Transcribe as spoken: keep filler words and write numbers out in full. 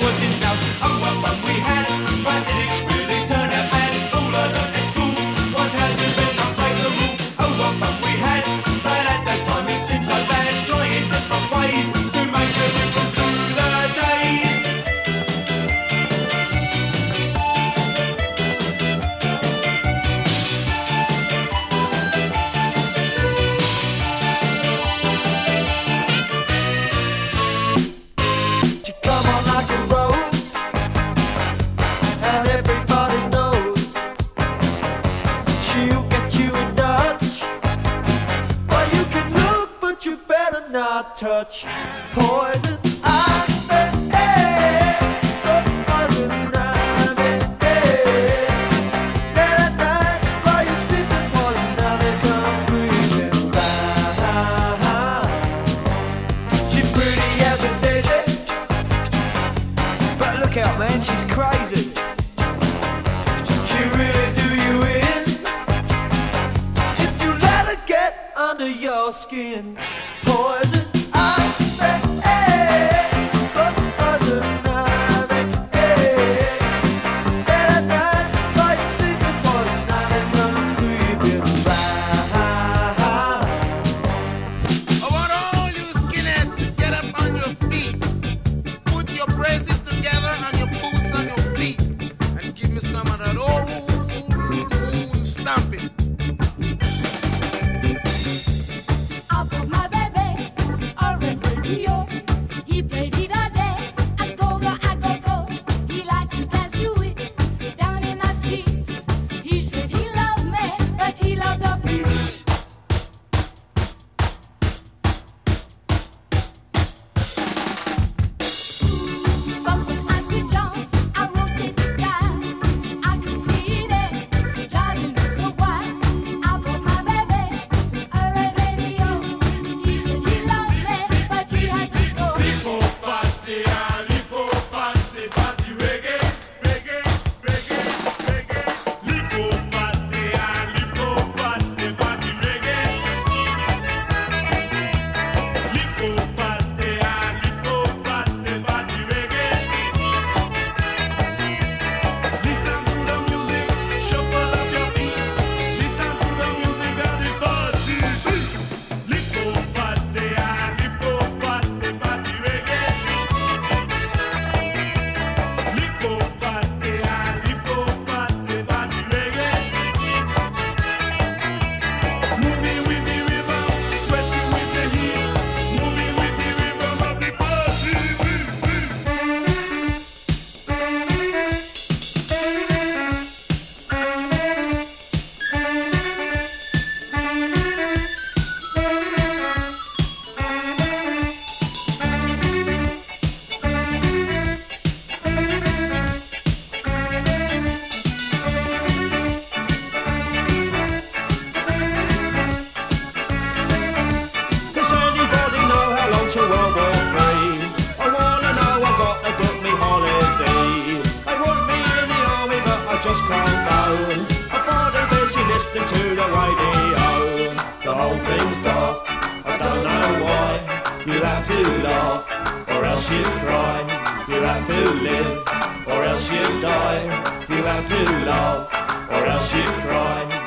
was his mouth. Oh, what fun we had, but did it really turn out bad? All I learned at school was how to bend not break the rule. Oh, what fun we had, but at the time it seemed so bad, trying different ways to make sure it was through the days. She come on like a rose, and everybody knows she'll get you in Dutch. Well, you can look, but you better not touch. Poison ivy, eh, poison ivy, eh. That night while you're sleeping, poison ivy comes creeping by. She's pretty as a daisy, but look out, man, she's crazy. She really do you in if you let her get under your skin. Poison ivy, eh, poison ivy, eh. That night while you're sleeping, poison ivy comes creeping by. I want all you skinheads to get up on your feet. Put your braces together and your boots on your feet. And give me some of that old stomping. I put my baby on red radio. He played it all day. I go go, I go go. He liked to dance to it down in the streets. He said he loved me, but he loved the beach. But when I switch on, I rotate the dial. I can see it driving me so wild. I bought my baby a red radio. He said he loved me, but he had to go. Lipo party, ah, lipo party, party reggae, reggae, reggae, reggae. Lipo party, ah, lipo party, party reggae. Lipo party, ah, lipo party, party reggae. Listen to the music, shuffle up your feet. Listen to the music of the party beat. Lipo party, ah, lipo party, party reggae. Lipo party, ah, lipo party, party reggae. Moving with the rhythm, sweating with the heat. Moving with the rhythm of the party beat. Does anybody know how long till World War Three? I wanna know, I gotta book me holiday. They want me in the army, but I just can't go. I'm far too busy listening to the radio. The whole thing's daft, I don't know why. You have to laugh, or else you cry. You have to live, or else you die. You have to laugh, or else you cry.